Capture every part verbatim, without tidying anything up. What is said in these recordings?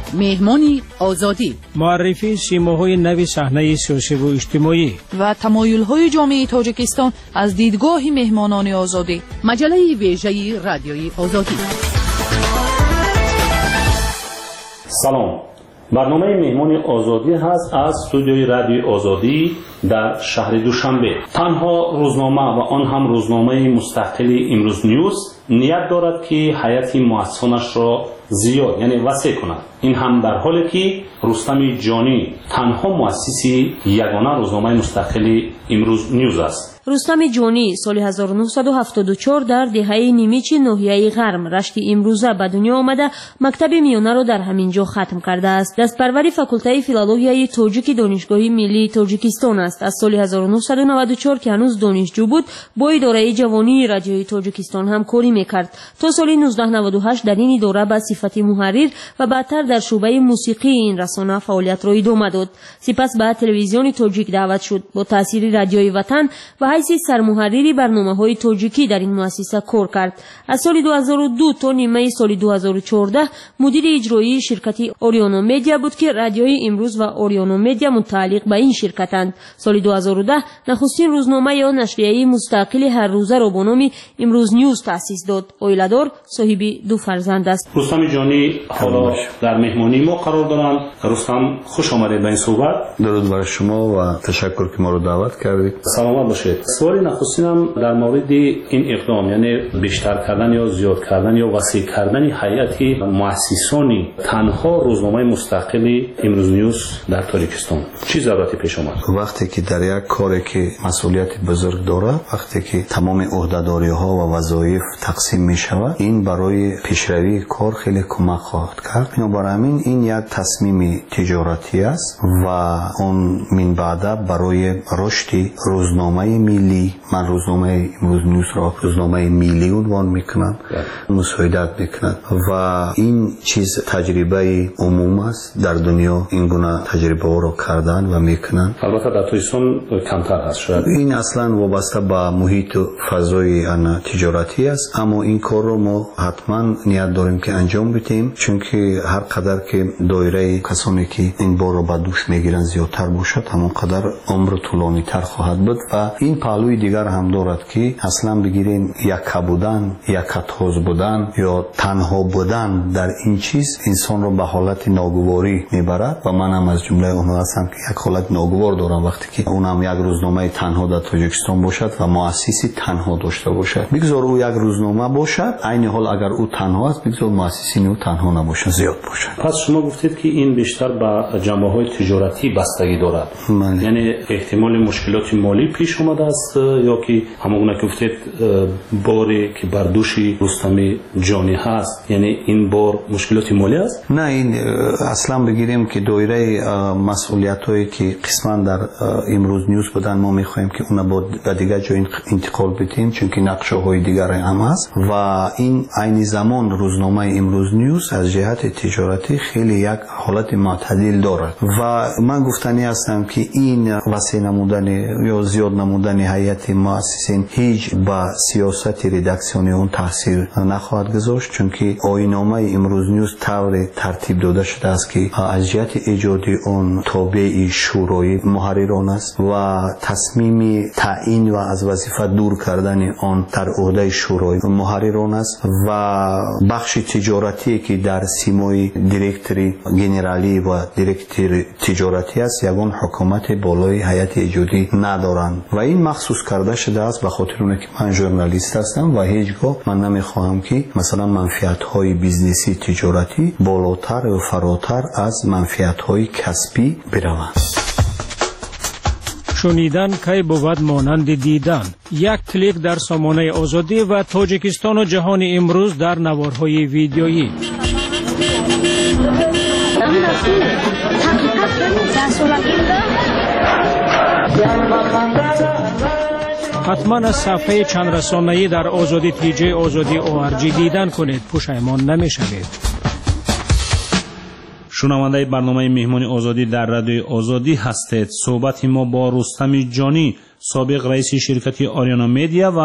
مهمانی آزادی، معرفی سیماهای نوی صحنه سیاسی و اجتماعی و تمایل‌های جامعه تاجیکستان از دیدگاه مهمانان آزادی. مجله ویژه رادیوی آزادی. سلام، برنامه مهمان آزادی هست از استودیوی رادیوی آزادی در شهر دوشنبه. تنها روزنامه و آن هم روزنامه مستقل امروز نیوز نیت دارد که حیات مؤسسانش را زیاد یعنی وسیع کند. این هم در حالی که رستم جانی تنها مؤسس یگانه روزنامه مستقل امروز نیوز است. رستم جانی سال هزار و نهصد و هفتاد و چهار در دهه نیمچ ناحیه غرم رشت امروزه به دنیا آمده مکتب میانه را در همین جا ختم کرده است. دستپروری فاکولته فیلولوژی تاجیک دانشگاه ملی تاجیکستان است. از سال هزار و نهصد و نود و چهار که هنوز دانشجو بود با اداره جوانی رادیوی تاجیکستان هم کاری میکرد. تا سال نوزده نود و هشت در این اداره به صفت محرر و بعدتر در شعبه موسیقی این رسانه فعالیت را ادامه داد. سپس به تلویزیون تاجیک دعوت شد. با تاثیر رادیوی وطن و حیث سرمحرری برنامه‌های تاجیکی در این مؤسسه کار کرد. از سال دو هزار و دو تا نیمه سال دو هزار و چهارده مدیر اجرایی شرکت اوریانو مدیا بود که رادیوی امروز و اوریانو مدیا متعلق به این شرکتند. سال دو هزار و ده نخستین روزنامه یا نشریه مستقل هر روزه را با نام امروز نیوز تأسیس داد. اویلادار صاحب دو فرزند است. رستم جانی حالا در مهمانی ما قرار دارند. رستم خوش آمدید به این صحبت. درود بر شما و تشکر که ما رو دعوت کردید. سلامت باشید. سوالی نخستینم در مورد این اقدام یعنی بیشتر کردن یا زیاد کردن یا وسیع کردن هیئت مؤسسانی تنها روزنامه مستقل امروز نیوز در تاجیکستان چه ضرورتی پیش آمد؟ وقتی که در یک کاری که مسئولیت بزرگ داره، وقتی که تمام عهده‌داری ها و وظایف تقسیم می شود، این برای پیشروی کار خیلی کمک خواهد کرد. بنابراین همین این یک تصمیم تجارتی است و اون من بعد برای رشد روزنامه ملی، من روزنامه امروز نیوز را روزنامه ملی عنوان میکنم، مساعدت میکنم و این چیز تجربه عموم است در دنیا. این گونه تجربه ها را کردن و میکنن. البته در تاجیکستان کمتر هست شاید. این اصلا وابسته به محیط و فضای آن تجارتی است، اما این کار رو ما حتما نیت داریم که انجام بدیم، چون که هر قدر که دایره کسانی که این بار رو به دوش میگیرن زیادتر باشد، همون قدر عمر طولانی تر خواهد بود. و این پهلوی دیگر هم دارد که اصلا بگیریم یک بودن، یک بودن یا تنها بودن در این چیز انسان رو به حالت ناگواری میبرد و من هم از جمله اونها هستم که یک حالت ناگوار دارم وقتی که اونم یک روزنامه تنها در تاجیکستان باشد و مؤسسی تنها داشته باشد. بگذار او یک روزنامه باشد، عین حال اگر او تنها است بگذار مؤسسی او تنها نباشد، زیاد باشد. پس شما گفتید که این بیشتر به جنبه‌های تجارتی بستگی دارد. من. یعنی احتمال مشکلات مالی پیش اومده است یا که همون که گفتید باری که بر دوش رستم جانی هست، یعنی این بار مشکلات مالی است؟ نه، این اصلا بگیریم که دایره مسئولیتایی که قسما در امروز نیوز بودن ما میخوایم که اونا با دیگر جای انتقال بدیم، چون که نقشه های دیگر هم هست و این عین زمان روزنامه امروز نیوز از جهت تجارتی خیلی یک حالت معتدل دارد و من گفتنی هستم که این وسیع نمودن یا زیاد نمودن هیئت مؤسسین هیچ با سیاست ردکسیونی اون تاثیر نخواهد گذاشت، چون که آیین‌نامه امروز نیوز طور ترتیب داده شده است که از جهت ایجادی اون تابع شورای محرران است و تصمیم تعیین و از وظیفه دور کردن آن در عهده شورای محرران است و بخش تجارتی که در سیمای دیرکتوری گنرالی و دیرکتور تجارتی است یگان حکومت بالای هیئت ایجادی ندارند و این مخصوص کرده شده است به خاطر اونه که من ژورنالیست هستم و هیچگاه من نمیخواهم که مثلا منفعت های بیزنسی تجارتی بالاتر و فراتر از منفعت های کسبی بروند. شنیدن کی بود مانند دیدن. یک کلیک در سامانه آزادی و تاجیکستان و جهان امروز در نوارهای ویدیویی. حتما از صفحه چند رسانه‌ای در آزادی تیجی آزادی او ار جی دیدن کنید، پشیمان نمی‌شوید. شنونده برنامه مهمان آزادی در رادیوی آزادی هستید. صحبت ما با رستم جانی، سابق رئیس شرکت اوریانو مدیا و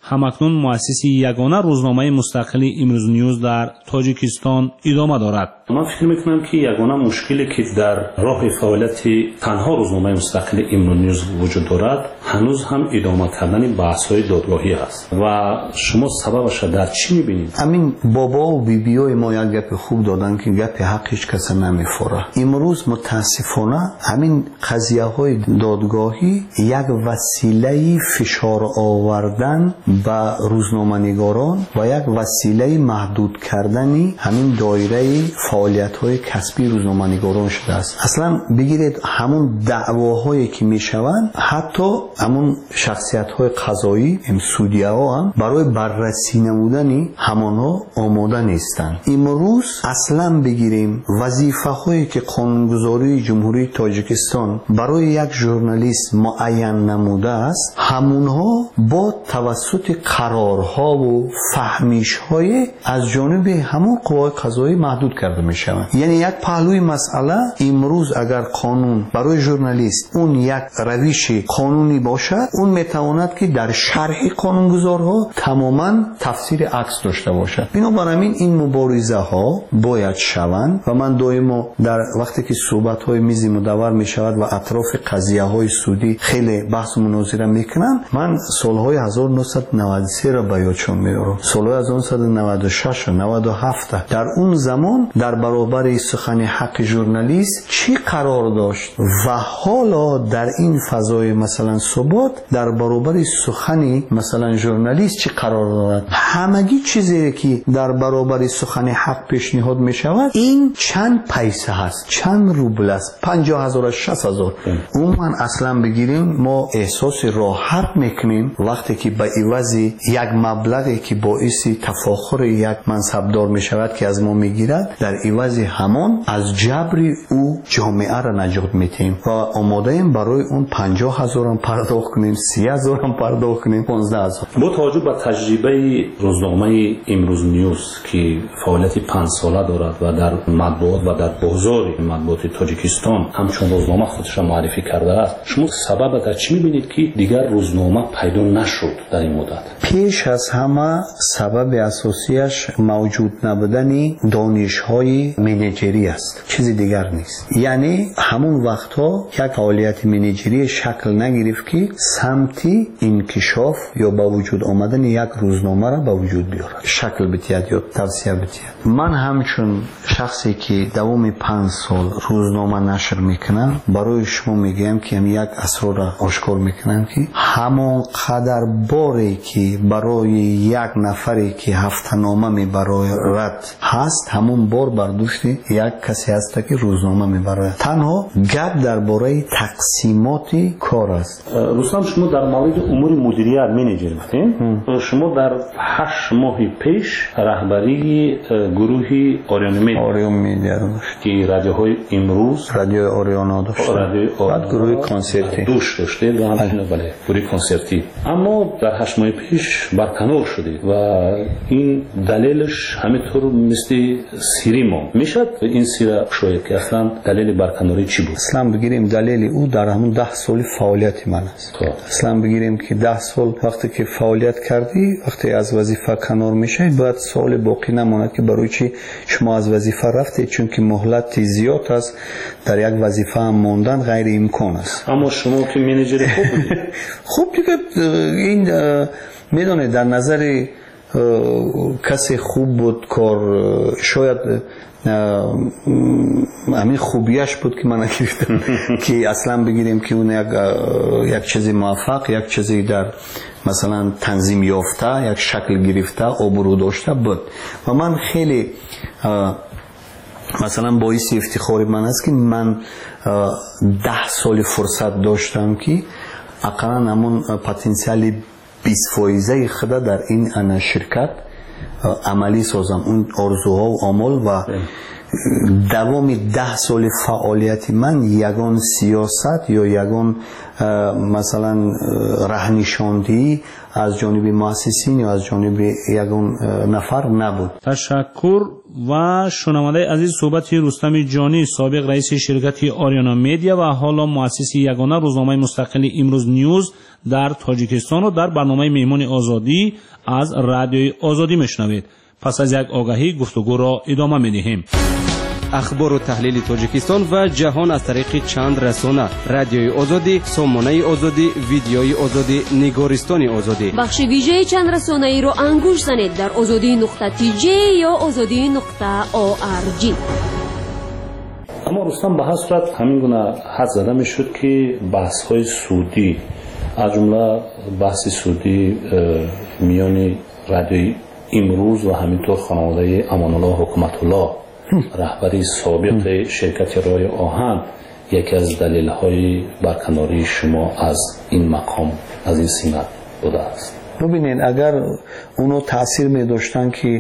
همکنون مؤسس یگانه روزنامه مستقل امروز نیوز در تاجیکستان ادامه دارد. من فکر میکنم که یگانه مشکلی که در راه فعالیت تنها روزنامه مستقل امروز نیوز وجود دارد هنوز هم ادامه کردن بحث های دادگاهی است و شما سببش در چی میبینید؟ همین بابا و بیبیای ما یک گپ خوب دادن که گپ حق هیچ کس نمیفوره. امروز متاسفانه همین قضیه های دادگاهی یک وسیله فشار آوردن به روزنامه‌نگاران و یک وسیله محدود کردن همین دایره فعالیت های کسبی روزنامه‌نگاران شده است. اصلا بگیرید همون دعواهایی که میشوند حتی همون شخصیت های قضایی ام سودیه ها هم برای بررسی نمودن همانها آماده نیستند. امروز اصلا بگیریم وظیفه هایی که قانونگذاری جمهوری تاجیکستان برای یک ژورنالیست معین نموده است همونها با توسط قرارها و فهمیش های از جانب همون قوای قضایی محدود کرده می شوند. یعنی یک پهلوی مسئله امروز اگر قانون برای ژورنالیست اون یک روش قانونی باشد اون میتواند که در شرح قانونگذارها تماما تفسیر عکس داشته باشد. بنابراین این مبارزه ها باید شوند و من دائما در وقتی که صحبت های میز مدور می شود و اطراف قضیه های سودی خیلی بحث و مناظره میکنم من سالهای هزار و نهصد و نود و سه را به یادشون میارم، سالهای هزار و نهصد و نود و شش و نود و هفت در اون زمان در برابر سخن حق ژورنالیست چی قرار داشت و حالا در این فضای مثلا ثبات در برابر سخن مثلا ژورنالیست چی قرار دارد. همگی چیزی که در برابر سخن حق پیشنهاد می شود این چند پیسه هست، چند روبل است، پنجاه هزار شصت هزار. اون من اصلا بگیریم ما احساس راحت میکنیم وقتی که به عوض یک مبلغی که باعث تفاخر یک منصبدار می شود که از ما میگیرد در عوض همان از جبر او جامعه را نجات میتیم و آماده ایم برای اون پنجاه هزار هم پرداخت کنیم، سی هزار هم پرداخت کنیم، پانزده هزار. با توجه به تجربه روزنامه امروز نیوز که فعالیت پنج ساله دارد و در مطبوعات و در بازار مطبوعات تاجیکستان همچون روزنامه خودش را معرفی کرده است، شما سبب در چی میبینید که دیگر روزنامه پیدا نشد در این مدت؟ پیش از همه سبب اساسیش موجود نبودن دانش‌های منیجری است، چیزی دیگر نیست. یعنی همون وقتها یک فعالیت منیجری شکل نگرفت که سمتی انکشاف یا با وجود آمدن یک روزنامه را به وجود بیارد، شکل بتید یا توسعه بتید. من همچون شخصی که دوام پنج سال روزنامه نشر میکنم برای شما میگم که هم یک اسرار را آشکار میکنم که همان قدر باری که برای یک نفری که هفته‌نامه میبرای رد هست همون بار برداشت یک کسی هست که روزنامه میبرای. تنها گپ درباره تقسیمات کار است. رستم شما در مورد امور مدیریت منیجر بودین. شما در هشت ماه پیش رهبری گروه آریون میدیا آریون میدیا داشت که رادیوهای امروز رادیو آریانا داشت، بعد گروه کنسرتی دوش داشته و همچنین بله گروه کنسرتی. اما در هشت ماه پیش برکنار شدید و این دلیلش همینطور مثل سیری ما میشد. این سیره شاید که اصلا دلیل برکناری چی بود؟ اصلا بگیریم دلیل او در همون ده سال فعالیت من است. اصلا بگیریم که ده سال وقتی که فعالیت کردی وقتی از وظیفه کنار میشه باید سال باقی نماند که برای چی شما از وظیفه رفتید، چون که مهلت زیاد است در یک وظیفه هم ماندن غیر امکان است. اما شما که منیجر خوب بودید خوب دیگه این میدونه در نظر کسی خوب بود کار شاید همین خوبیش بود که من گرفتم که اصلا بگیریم که اون یک یک چیزی موفق یک چیزی در مثلا تنظیم یافته یک شکل گرفته آبرو داشته بود و من خیلی مثلا باعث افتخار من است که من ده سال فرصت داشتم که اقلا همون پتانسیل بیست فایزه خود در این انا شرکت عملی سازم، اون آرزوها و آمال و دوام ده سال فعالیت من یگان سیاست یا یگان مثلا رهنشاندهی از جانب مؤسسین یا از جانب یگان نفر نبود. تشکر و شنونده عزیز، صحبت رستم جانی، سابق رئیس شرکت آریانا میدیا و حالا مؤسس یگانه روزنامه مستقل امروز نیوز در تاجیکستان رو در برنامه مهمان آزادی از رادیوی آزادی میشنوید. پس از یک آگهی گفتگو را ادامه میدهیم. اخبار و تحلیل تاجیکستان و جهان از طریق چند رسانه: رادیوی آزادی، سامانه آزادی، ویدیوی آزادی، نگارستان آزادی. بخش ویژه چند رسانه ای رو انگوش زنید در آزادی نقطه تی جی یا آزادی نقطه او آر جی. اما رستم به هر صورت همین گونه حد زده میشد که بحث های سودی، از جمله بحث سودی میان رادیوی امروز و همینطور خانواده امان الله حکمت الله رهبری سابق شرکت رای آهن، یکی از دلیل های برکناری شما از این مقام، از این سمت بوده است. ببینید، اگر اونو تاثیر می داشتن که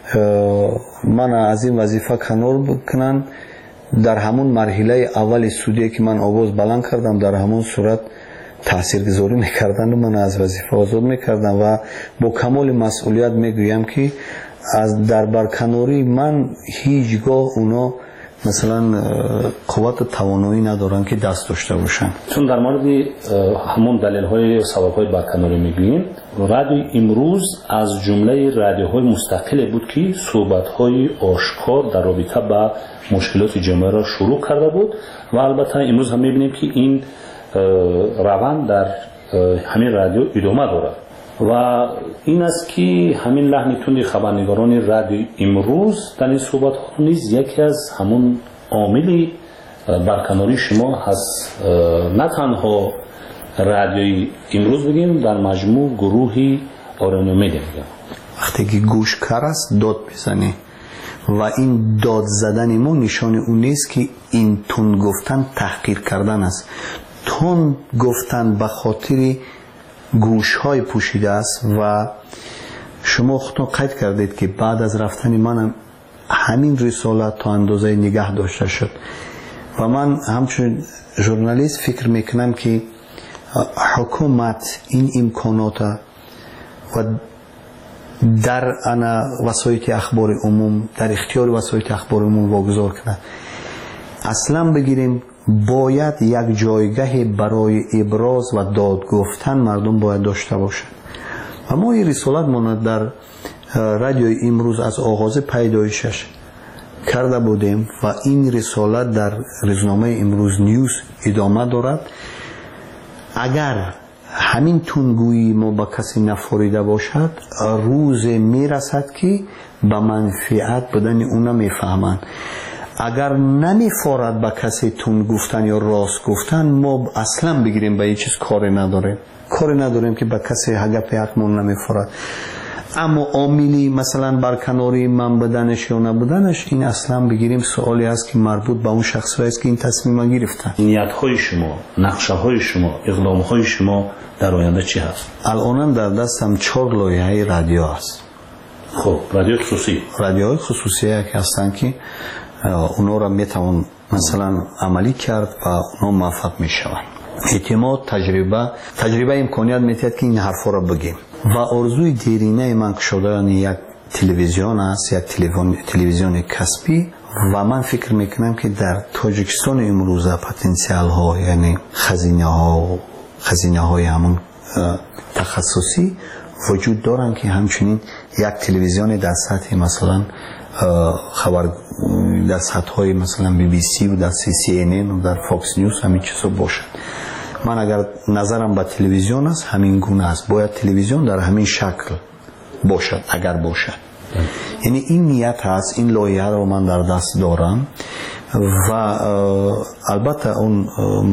من از این وظیفه کنار بکنن، در همون مرحله اول سودی که من آواز بلند کردم، در همون صورت تأثیر گذاری میکردن و من از وظیفه آزاد میکردم و با کمال مسئولیت میگویم که از در برکناری من هیچگاه اونا مثلا قوت توانایی ندارن که دست داشته باشن. چون در مورد همون دلیل های سبب های برکناری میگوییم، رادیو امروز از جمله رادیوهای مستقل بود که صحبت های آشکار در رابطه با مشکلات جامعه را شروع کرده بود و البته امروز هم میبینیم که این روند در همین رادیو ادامه دارد و این است که همین لحن تند خبرنگاران رادیو امروز در این صحبت ها نیز یکی از همون عاملی برکناری شما هست. نه تنها رادیو امروز بگیم، در مجموع گروهی آریانا میدیا بگیم، وقتی که گوش کر است داد بزنی و این داد زدن ما نشان اون نیست که این تون گفتن تحقیر کردن است. تون گفتن به خاطر گوش های پوشیده است و شما خودتون قید کردید که بعد از رفتن من همین رسالت تا اندازه نگه داشته شد و من همچون ژورنالیست فکر میکنم که حکومت این امکانات و در انا وسایل اخبار عموم، در اختیار وسایل اخبار عموم واگذار کنه. اصلا بگیریم باید یک جایگاه برای ابراز و داد گفتن مردم باید داشته باشند و ما این رسالت ماند در رادیو امروز از آغاز پیدایشش کرده بودیم و این رسالت در روزنامه امروز نیوز ادامه دارد. اگر همین تونگویی ما با کسی نفوریده باشد، روز میرسد که به منفعت بدن اونا میفهمند. اگر نمیفارد با کسی تون گفتن یا راست گفتن، ما اصلا بگیریم به این چیز کاری نداریم کاری نداریم که با کسی حق حقمون نمیفارد. اما عاملی مثلا برکناری من بدنش یا نبودنش، این اصلا بگیریم سوالی است که مربوط به اون شخص است که این تصمیم گرفتن. نیت های شما، نقشه های شما، اقدام های شما در آینده چی هست؟ الان در دستم چهار لایحه رادیو است. خب رادیو خصوصی، رادیوهای خصوصی که هستن که اونا را میتوان مثلا عملی کرد و اونا موفق میشوند. اعتماد، تجربه تجربه امکانیت میتید که این حرفا را بگیم و آرزوی دیرینه من که شدن یک تلویزیون است، یک تلویزیون کسبی و من فکر میکنم که در تاجیکستان امروز پتانسیل ها، یعنی خزینه ها و خزینه های همون تخصصی وجود دارن که همچنین یک تلویزیون در سطح مثلا خبر در سطح های مثلا بی بی سی و در سی سی ان ان و در فاکس نیوز همین چیزا باشد. من اگر نظرم به تلویزیون است همین گونه است، باید تلویزیون در همین شکل باشد اگر باشد. یعنی این نیت هست، این لایحه رو من در دست دارم و البته اون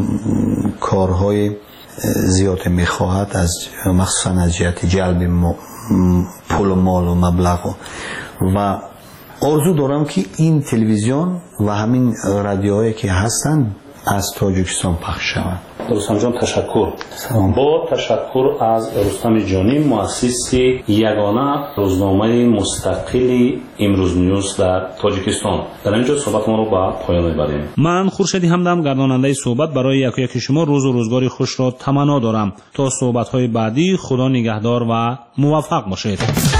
کارهای زیاد میخواهد، از مخصوصا از جهت جلب پول و مال و مبلغ و آرزو دارم که این تلویزیون و همین رادیوهایی که هستند از تاجیکستان پخش شوند. رستم جان تشکر. با تشکر از رستم جانی، مؤسس یگانه روزنامه مستقل امروز نیوز در تاجیکستان. در اینجا صحبت ما رو به پایان میبریم. من خورشیدی همدم گرداننده صحبت برای یک یک شما روز و روزگاری خوش را تمنا دارم. تا صحبت های بعدی، خدا نگهدار و موفق باشید.